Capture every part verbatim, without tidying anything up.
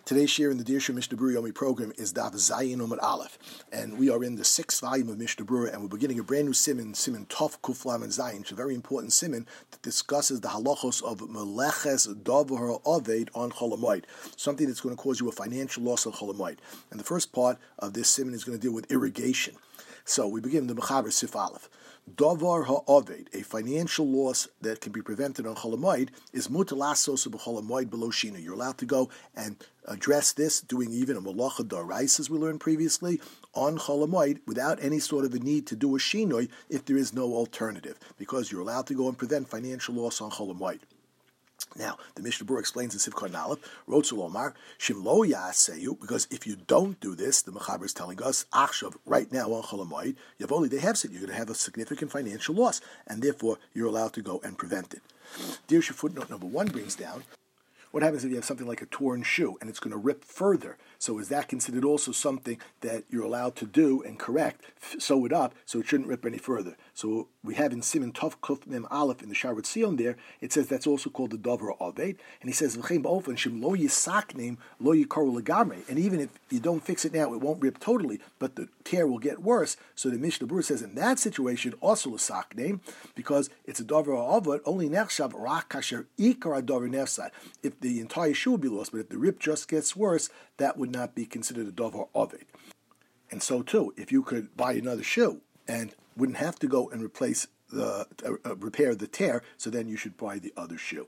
Today's share in the Dirshu Mishnah Berurah Yomi program is Daf Zayin Omar Aleph, and we are in the sixth volume of Mishnah Berurah, and we're beginning a brand new siman, siman Tov Kuf Lamed Zayin. It's a very important siman that discusses the halachos of Meleches Davar Oved on Chol Hamoed, something that's going to cause you a financial loss on Chol Hamoed. And the first part of this siman is going to deal with irrigation. So we begin the Mechaber Sif Aleph. Davar ha'oved, a financial loss that can be prevented on Chol Hamoed, is mutar lasos b'Chol Hamoed below shina. You're allowed to go and address this, doing even a malacha d'oraisa, as we learned previously, on Chol Hamoed without any sort of a need to do a shinoi if there is no alternative, because you're allowed to go and prevent financial loss on Chol Hamoed. Now, the Mishnah Berurah explains in Sivkar Nalef, Rotzul Omar, Shim lo yaseyu, because if you don't do this, the Mechaber is telling us, Achshav, right now on Chol Hamoed, Yavoli de Hefset, you're going to have a significant financial loss, and therefore you're allowed to go and prevent it. Dirshu footnote number one brings down, what happens if you have something like a torn shoe and it's going to rip further? So is that considered also something that you're allowed to do and correct, sew it up so it shouldn't rip any further? So we have in Siman Tov Kuf Mem Aleph in the Sharat Sion there, it says that's also called the Davar Oved, and he says V'chein ba'ofen shim lo yisaknim lo yikaru legamrei, and even if you don't fix it now, it won't rip totally, but the tear will get worse. So the Mishnah Berurah says in that situation also l'saknim, because it's a Davar Oved only nechshav rak kasher ikar davar nefsad. If the entire shoe will be lost, but if the rip just gets worse, that would not be considered a Davar Oved. And so too, if you could buy another shoe and wouldn't have to go and replace the uh, repair the tear, so then you should buy the other shoe.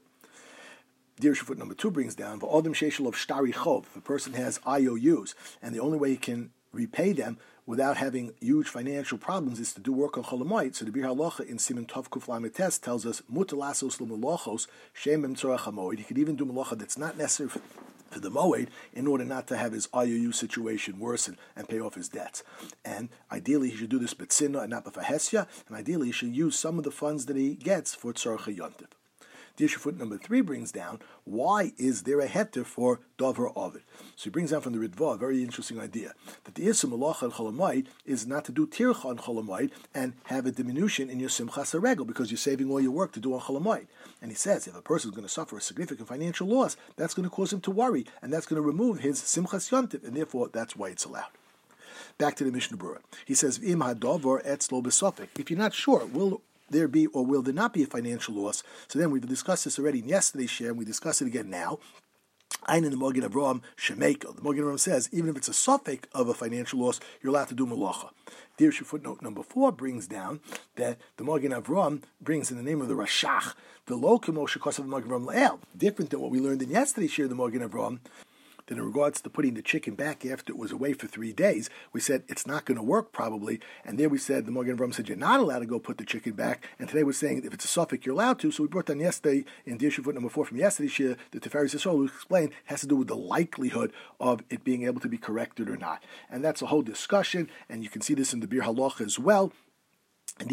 Dirshu foot number two brings down v'odem sheishel of shtari chov. If a person has I O Us and the only way he can repay them without having huge financial problems is to do work on Chol Hamoed. So the Bir Halacha in Siman Tov Kuf Lamed Tes tells us mutar lasos l'melachos shem b'mtzorach hamoed. He could even do melacha that's not necessary for, for the moed in order not to have his I O U situation worsen and pay off his debts. And ideally he should do this b'tzina and not b'fahesya, and ideally he should use some of the funds that he gets for tzorach yontiv. Dirshu foot number three brings down, why is there a heter for Davar Oved? So he brings down from the Ritva a very interesting idea, that the Isur Malacha on Chol Hamoed is not to do Tircha on Chol Hamoed and have a diminution in your Simchas HaRegel, because you're saving all your work to do on Chol Hamoed. And he says, if a person is going to suffer a significant financial loss, that's going to cause him to worry, and that's going to remove his Simchas Yontiv, and therefore that's why it's allowed. Back to the Mishnah Berurah. He says, Im HaDavar etzlo b'sofek. If you're not sure, will there be or will there not be a financial loss? So then we've discussed this already in yesterday's share, and we discuss it again now. Ein in the Magen Avraham Shemekel. The Magen Avraham says, even if it's a suffix of a financial loss, you're allowed to do malacha. Dirshu footnote number four brings down that the Magen Avraham brings in the name of the Rashach, the lo kemo shekosav of the Magen Avraham le'el, different than what we learned in yesterday's share of the Magen Avraham. That in regards to putting the chicken back after it was away for three days, we said it's not going to work probably, and there we said, the Magen Avraham said you're not allowed to go put the chicken back, and today we're saying if it's a suffix you're allowed to, so we brought down yesterday, in Dirshu foot number four from yesterday's shir, the Tiferes Yisrael who explained has to do with the likelihood of it being able to be corrected or not. And that's a whole discussion, and you can see this in the Bir Halacha as well, and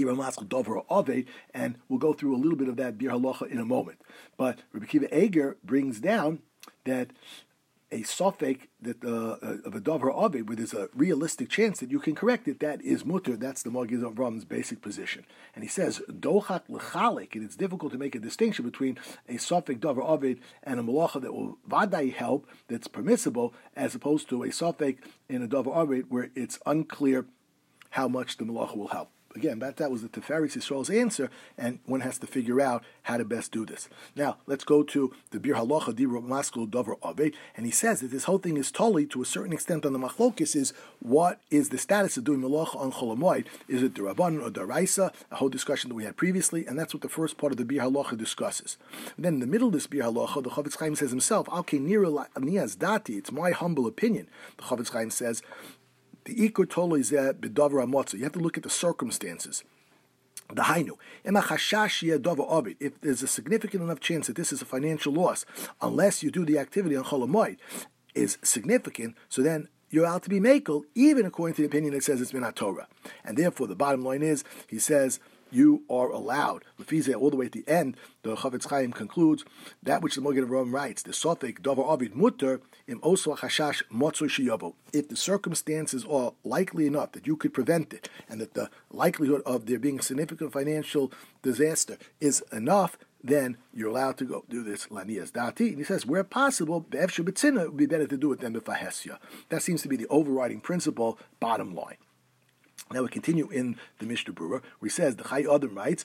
and we'll go through a little bit of that Bir Halacha in a moment. But Rabbi Akiva Eger brings down that a suffix that uh, of a davar oved, where there's a realistic chance that you can correct it, that is mutter. That's the Magen Avraham's basic position. And he says dochat lechalik, and it's difficult to make a distinction between a suffix davar oved and a malacha that will vadai help, that's permissible, as opposed to a suffix in a davar oved where it's unclear how much the malacha will help. Again, that, that was the Tiferes Yisrael's answer, and one has to figure out how to best do this. Now, let's go to the Bir Halacha Dibra Maskul Davar Oved, and he says that this whole thing is totally, to a certain extent, on the Machlokis, is what is the status of doing Malacha on Chol Hamoed? Is it the Rabban or the Raisa? A whole discussion that we had previously, and that's what the first part of the Bir Halacha discusses. And then in the middle of this Bir Halacha, the Chofetz Chaim says himself, Al Nira Nias Dati, it's my humble opinion. The Chofetz Chaim says, the ikur tolo is b'davar hamotza. You have to look at the circumstances. The hainu ema chashash yeh davar oved. If there's a significant enough chance that this is a financial loss, unless you do the activity on Chol Hamoed, is significant, so then you're allowed to be makel, even according to the opinion that says it's minat Torah. And therefore, the bottom line is, he says, you are allowed. Lefizeh, all the way at the end, the Chofetz Chaim concludes that which the Magen Avraham writes: the suffix davar oved mutter im oso chashash motzor sheyavo. If the circumstances are likely enough that you could prevent it, and that the likelihood of there being a significant financial disaster is enough, then you're allowed to go do this lanias dati. And he says, where possible, be'efshu b'tzina, it would be better to do it than b'fahesya. That seems to be the overriding principle, bottom line. Now we continue in the Mishnah Berurah, where he says, the Chai Adam writes,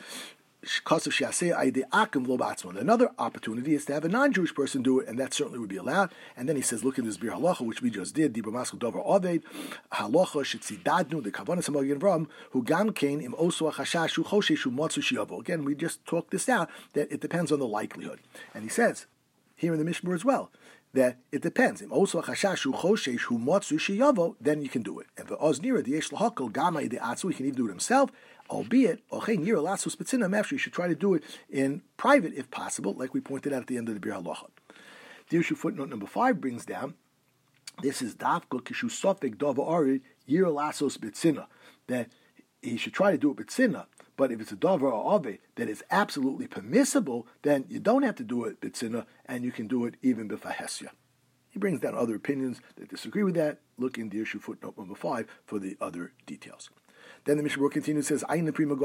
another opportunity is to have a non-Jewish person do it, and that certainly would be allowed. And then he says, look at this Bir Halacha, which we just did, Dibra Maskul Dover Oved, Halacha Shetzidadnu, the Kavanas Hamagin Ram, who Gam Kain im Osu Achashashu Chosheshu Motsu Shiavo. Again, we just talked this out, that it depends on the likelihood. And he says, here in the Mishnah as well, that it depends. Im Osu Achashashu Chosheshu Motsu Shiavo, then you can do it. And for Oznira, the Yesh Lahakal Gama Ide Atsu, he can even do it himself. Albeit, you should try to do it in private if possible, like we pointed out at the end of the Bir Halacha. The issue footnote number five brings down, this is Dafka Kishu Sofik Dava Arid Yir Lasos Bitzina, that he should try to do it Bitzina, but if it's a Dava or Ave that is absolutely permissible, then you don't have to do it Bitzina, and you can do it even B'fahesya. He brings down other opinions that disagree with that. Look in the issue footnote number five for the other details. Then the Mishnah continues, says, even if it's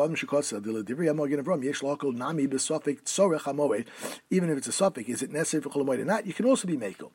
a suffix, is it necessary for Chol Hamoed or not? You can also be Mekel.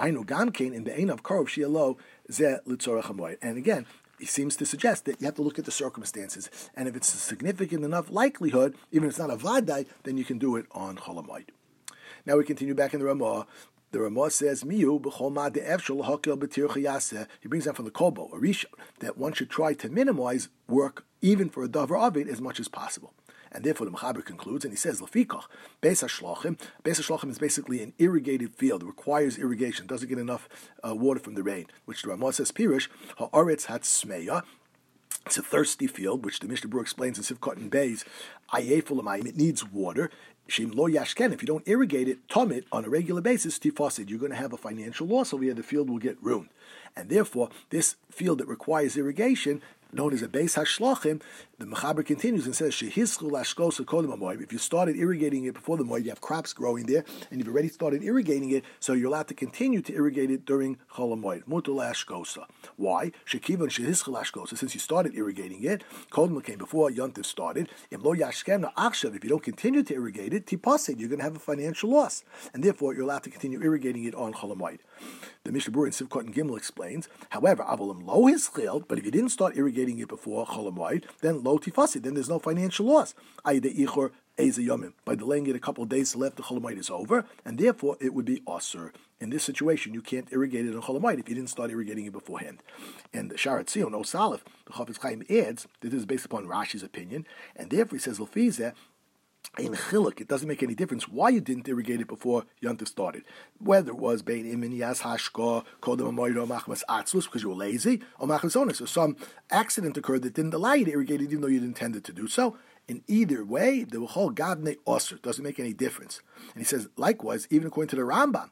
And again, he seems to suggest that you have to look at the circumstances. And if it's a significant enough likelihood, even if it's not a Vadai, then you can do it on Chol Hamoed. Now we continue back in the Ramah. The Ramah says, "Miu b'chol de'efshel hakel b'tir chayaseh." He brings down from the Kobo, a Rishon, that one should try to minimize work even for a davar avid as much as possible. And therefore, the Mechaber concludes, and he says, "Lefikach beis hashlachim." Beis hashlachim is basically an irrigated field; it requires irrigation, doesn't get enough uh, water from the rain. Which the Ramah says, "Pirush ha'aretz hatzmeya." It's a thirsty field, which the Mishnah Berurah explains in Sivkot and Beis. Ayefulamayim, it needs water. Shim lo yashken, if you don't irrigate it, tom it on a regular basis, tifasid, you're going to have a financial loss over here. The field will get ruined. And therefore, this field that requires irrigation, known as a beis hashlachim, the Mechaber continues and says, Shehischu lashkosa kodem hamoed. If you started irrigating it before the moed, you have crops growing there, and you've already started irrigating it, so you're allowed to continue to irrigate it during chol hamoed. Mutar lashkosa. Why? Shekivan shehischu lashkosa. Since you started irrigating it, kodem came before Yontif started. Im lo yashken achshav. If you don't continue to irrigate it, tipasid, you're going to have a financial loss, and therefore you're allowed to continue irrigating it on chol hamoed. The Mishnah Berurah in Sivkot and Gimel explains, however, avolim lo hischil, but if you didn't start irrigating it before chol hamoed, then lo tifasid, then there's no financial loss. By delaying it a couple of days till after chol hamoed is over, and therefore it would be osur. In this situation, you can't irrigate it on chol hamoed if you didn't start irrigating it beforehand. And the Sharat Zion, O Salif, the Chafetz Chaim adds that this is based upon Rashi's opinion, and therefore he says, L'fizeh, in chiluk, it doesn't make any difference why you didn't irrigate it before Yontif started. Whether it was bein imin yas hashko kodem hamoed or machmas atzlus because you were lazy, or machmas onus, or some accident occurred that didn't allow you to irrigate it even though you intended to do so. In either way, the whole gavne osir doesn't make any difference. And he says, likewise, even according to the Rambam,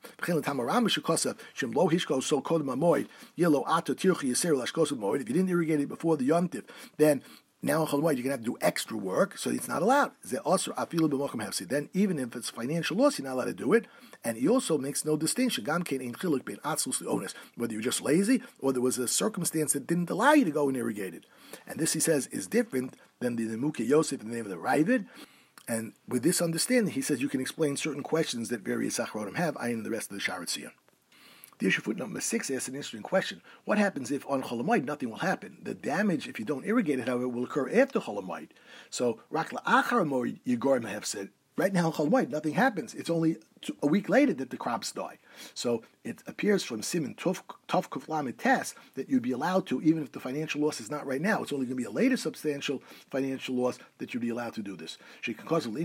if you didn't irrigate it before the Yontif, then now in Chol Hamoed, you're going to have to do extra work, so it's not allowed. Then, even if it's financial loss, you're not allowed to do it. And he also makes no distinction. Whether you're just lazy or there was a circumstance that didn't allow you to go and irrigate it. And this, he says, is different than the Nemuke Yosef in the name of the Ravid. And with this understanding, he says you can explain certain questions that various Achronim have, I and the rest of the Sharat Zion. The issue footnote number six asks an interesting question. What happens if on Chol Hamoed nothing will happen? The damage, if you don't irrigate it, however, will occur after Chol Hamoed. So, Rak La'achar Hamoed, Yigorim have said, right now in Chol Hamoed nothing happens. It's only a week later that the crops die. So it appears from Siman Tov Kuf Lamed Tes that you'd be allowed to, even if the financial loss is not right now, it's only going to be a later substantial financial loss that you'd be allowed to do this. Because the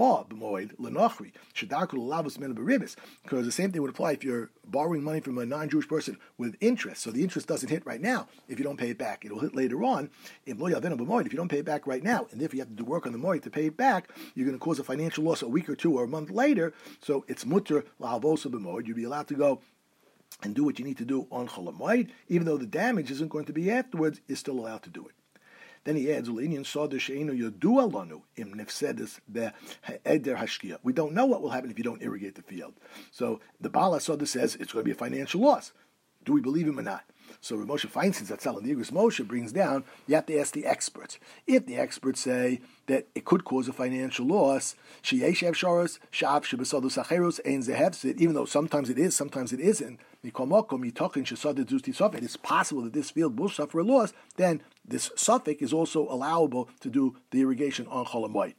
same thing would apply if you're borrowing money from a non-Jewish person with interest. So the interest doesn't hit right now if you don't pay it back. It'll hit later on. If you don't pay it back right now, and if you have to do work on the moed to pay it back, you're going to cause a financial loss a week or two or a month later. So it's mutter la'avosa b'moed. You'd be allowed to go and do what you need to do on Chol Hamoed, even though the damage isn't going to be afterwards, you're still allowed to do it. Then he adds, we don't know what will happen if you don't irrigate the field. So the Baal HaSoda says it's going to be a financial loss. Do we believe him or not? So Rav Moshe Feinstein Zatzal and the Igros Moshe brings down, you have to ask the experts. If the experts say that it could cause a financial loss, even though sometimes it is, sometimes it isn't, it is possible that this field will suffer a loss, then this suffix is also allowable to do the irrigation on Chol Hamoed.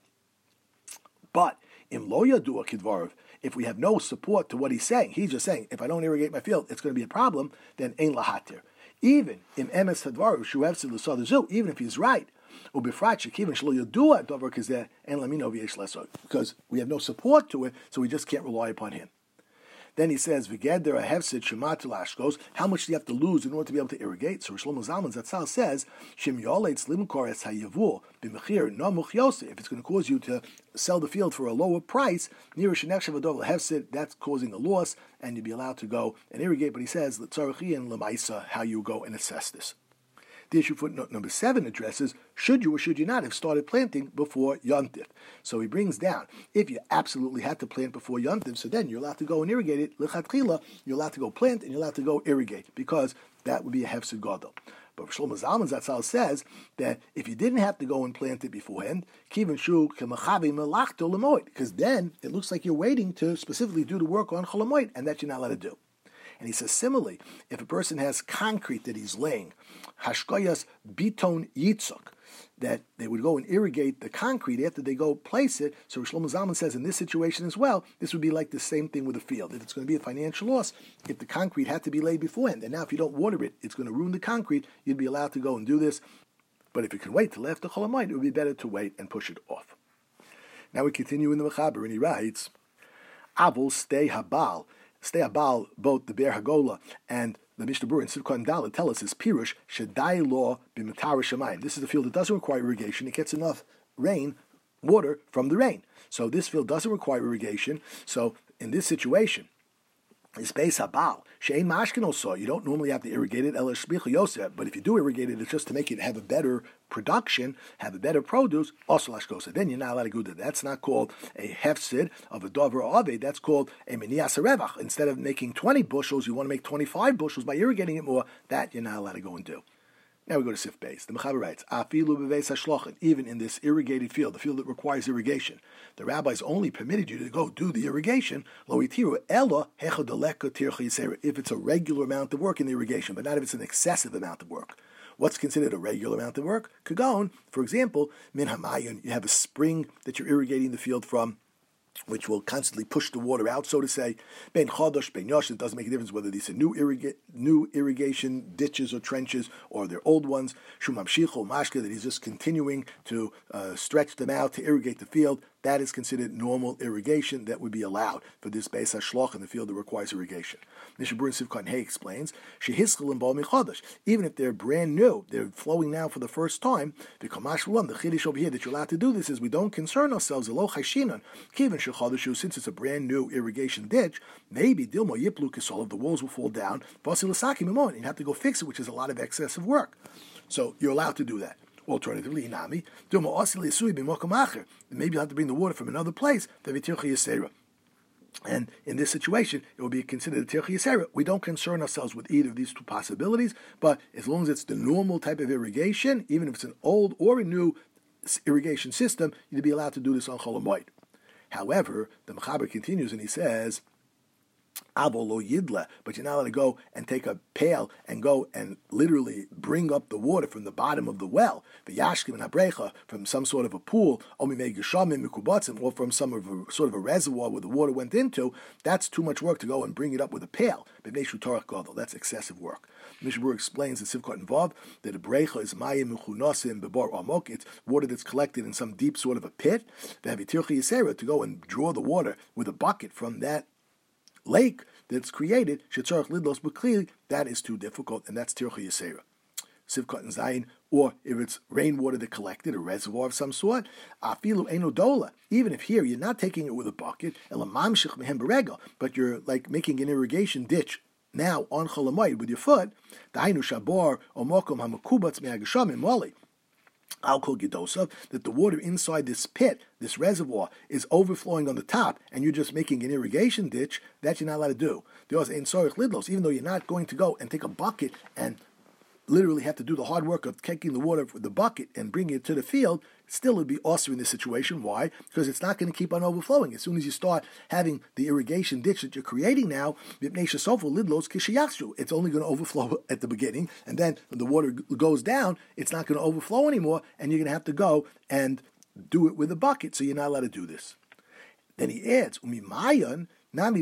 But im lo yadua kidvarav, if we have no support to what he's saying, he's just saying, if I don't irrigate my field, it's going to be a problem, then ein lahatir. Even im emes hadvarav shuevsid l'sadazu, even if he's right, ubifrat shekiven shlo yadua davar kazeh en lamino v'yesh lesod, because we have no support to it, so we just can't rely upon him. Then he says, "V'geder a hefsid shematul ashkos." How much do you have to lose in order to be able to irrigate? So Shlomo Zalman Zatzal says, "Shem yoletz limkor es hayavul b'mechir no muchyose." If it's going to cause you to sell the field for a lower price, near shenechshav adov hefsid, that's causing a loss, and you'd be allowed to go and irrigate. But he says, "L'tzarachi and lemaisa," how you go and assess this. The issue footnote number seven addresses, should you or should you not have started planting before Yom Tiv? So he brings down, if you absolutely had to plant before Yom Tiv, so then you're allowed to go and irrigate it. L'chatchila, you're allowed to go plant and you're allowed to go irrigate, because that would be a hefsed gadol. But Shlomo Zalman Zatzal says that if you didn't have to go and plant it beforehand, kiven shu kemachavi melachto lemoed, because then it looks like you're waiting to specifically do the work on Chol Hamoed, and that you're not allowed to do. And he says, similarly, if a person has concrete that he's laying, hashkoyas biton yitzuk, that they would go and irrigate the concrete after they go place it. So Shlomo Zalman says in this situation as well, this would be like the same thing with a field. If it's going to be a financial loss, if the concrete had to be laid beforehand, and now if you don't water it, it's going to ruin the concrete, you'd be allowed to go and do this. But if you can wait till after Chol Hamoed, it would be better to wait and push it off. Now we continue in the Mechaber, and he writes, Avol stay habal. Stay abal, both the Be'er Hagola and the Mishnah Berurah in Sivkot Dalet tell us is Pirush Shedai Law B'Matara Shamayim. This is a field that doesn't require irrigation. It gets enough rain, water from the rain. So this field doesn't require irrigation. So in this situation, it's Beis Habal. She'ein mashkin also. You don't normally have to irrigate it, Ela Shbicha Yosef. But if you do irrigate it, it's just to make it have a better production, have a better produce, also Lashkosa. Then you're not allowed to do that. That's not called a hefsid of a dover ave. That's called a minias harevach. Instead of making twenty bushels, you want to make twenty-five bushels by irrigating it more. That you're not allowed to go and do. Now we go to Sif Beis. The Mechaber writes, Afilu beveis hashlochen, even in this irrigated field, the field that requires irrigation, the rabbis only permitted you to go do the irrigation, lo itiru ella hechodaleka tircha yisera, if it's a regular amount of work in the irrigation, but not if it's an excessive amount of work. What's considered a regular amount of work? Kagon, for example, min hamayun, you have a spring that you're irrigating the field from, which will constantly push the water out, so to say. Ben Chodosh, Ben Yosh, it doesn't make a difference whether these are new, irriga- new irrigation ditches or trenches or they're old ones. Shumam Shicho, Mashka, that he's just continuing to uh, stretch them out to irrigate the field. That is considered normal irrigation that would be allowed for this Beis HaShloch in the field that requires irrigation. Mishnah Berurah Sivkot Hay explains, Shehischel and Bal Michodosh, even if they're brand new, they're flowing now for the first time, the Kamash Ulam, the Chiddush over here that you're allowed to do this is we don't concern ourselves, Elo Chayshinan, Kiven Shechadoshu, since it's a brand new irrigation ditch, maybe Dilmo Yiplu Kisol, the walls will fall down, Vasilasaki Mimon, and you have to go fix it, which is a lot of excessive work. So you're allowed to do that. Alternatively, Inami, maybe you have to bring the water from another place. And in this situation, it will be considered a tircha yisera. We don't concern ourselves with either of these two possibilities, but as long as it's the normal type of irrigation, even if it's an old or a new irrigation system, you'd be allowed to do this on Chol Hamoed. However, the Mechaber continues and he says, Avo lo yidla, but you're not allowed to go and take a pail and go and literally bring up the water from the bottom of the well, v'yashkim and habrecha, from some sort of a pool, or or from some of a, sort of a reservoir where the water went into. That's too much work to go and bring it up with a pail. That's excessive work. Mishnah Berurah explains the Sivkot involved that a brecha is mayim mechunasim bebar amok. It's water that's collected in some deep sort of a pit. To go and draw the water with a bucket from that lake that's created, shetzarach lidlos, but clearly that is too difficult, and that's tircha yisera. Sivkot and Zayin, or if it's rainwater that collected, a reservoir of some sort, afilu eno dola. Even if here you're not taking it with a bucket, elamamshich mehem beregel, but you're like making an irrigation ditch now on Chol Hamoed with your foot, dainu shabar or mokom hamakubatz me'agashamim moli. Alcohol Gedosav, that the water inside this pit, this reservoir, is overflowing on the top, and you're just making an irrigation ditch, that you're not allowed to do. There's in Sorich Lidlos, even though you're not going to go and take a bucket and literally have to do the hard work of taking the water with the bucket and bringing it to the field, still it would be awesome in this situation. Why? Because it's not going to keep on overflowing. As soon as you start having the irrigation ditch that you're creating now, it's only going to overflow at the beginning, and then when the water goes down, it's not going to overflow anymore, and you're going to have to go and do it with a bucket, so you're not allowed to do this. Then he adds, Umimayan, but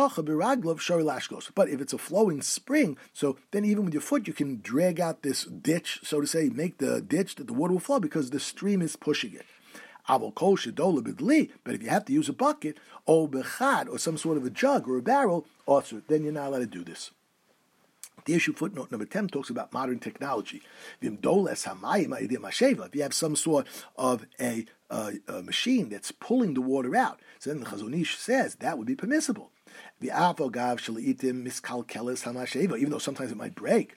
if it's a flowing spring, so then even with your foot you can drag out this ditch, so to say, make the ditch that the water will flow because the stream is pushing it. But if you have to use a bucket, or some sort of a jug or a barrel, also, then you're not allowed to do this. The issue footnote number ten talks about modern technology. If you have some sort of a, uh, a machine that's pulling the water out, so then the Chazon Ish says that would be permissible. Even though sometimes it might break.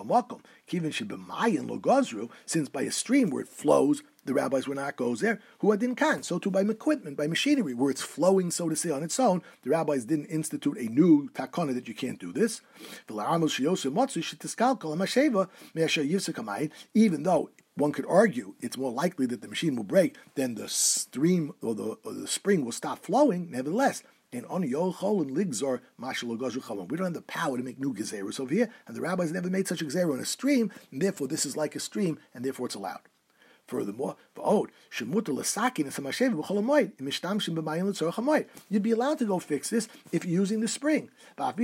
Since by a stream where it flows, the rabbis were not goes there, who didn't can. So too by equipment, by machinery, where it's flowing, so to say, on its own, the rabbis didn't institute a new takana that you can't do this. Even though one could argue it's more likely that the machine will break than the stream or the, or the spring will stop flowing, nevertheless, in on Yochol and Ligzor Mashal Gazru. We don't have the power to make new gezeros over here, and the rabbis never made such a gezerah on a stream, and therefore this is like a stream, and therefore it's allowed. Furthermore, you'd be allowed to go fix this if you're using the spring. And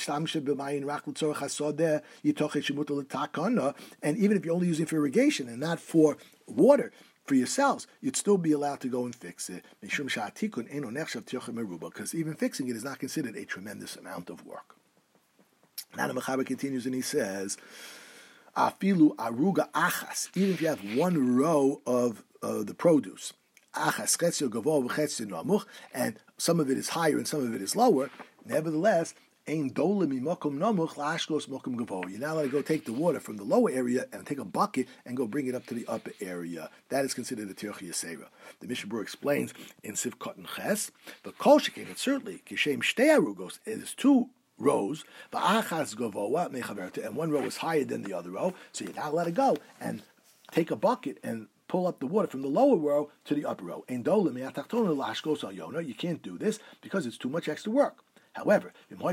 even if you're only using it for irrigation and not for water, for yourselves, you'd still be allowed to go and fix it. Because even fixing it is not considered a tremendous amount of work. Now the Mechaber continues and he says, Afilu aruga achas, even if you have one row of uh, the produce, achas chetzio gavo v'chetzio namuch, and some of it is higher and some of it is lower, nevertheless, ein dolim imokum namuch la'ashkos mokum gavo. You're not allowed to go take the water from the lower area and take a bucket and go bring it up to the upper area. That is considered a tirch yasera. The Mishnah Berurah explains in Sivkot and Ches, but kol shekein, and certainly kishem shtei arugos, it is two rows, and one row is higher than the other row, so you're not allowed to go and take a bucket and pull up the water from the lower row to the upper row. You can't do this because it's too much extra work. However, but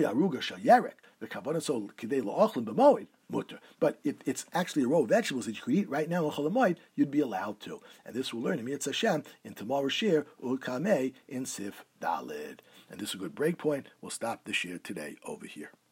if it's actually a row of vegetables that you could eat right now in Chol Hamoed, you'd be allowed to. And this we'll learn in Mitzvah Hashem in tomorrow's shir Ul Kameh in Sif Dalid. And this is a good break point. We'll stop the shir today over here.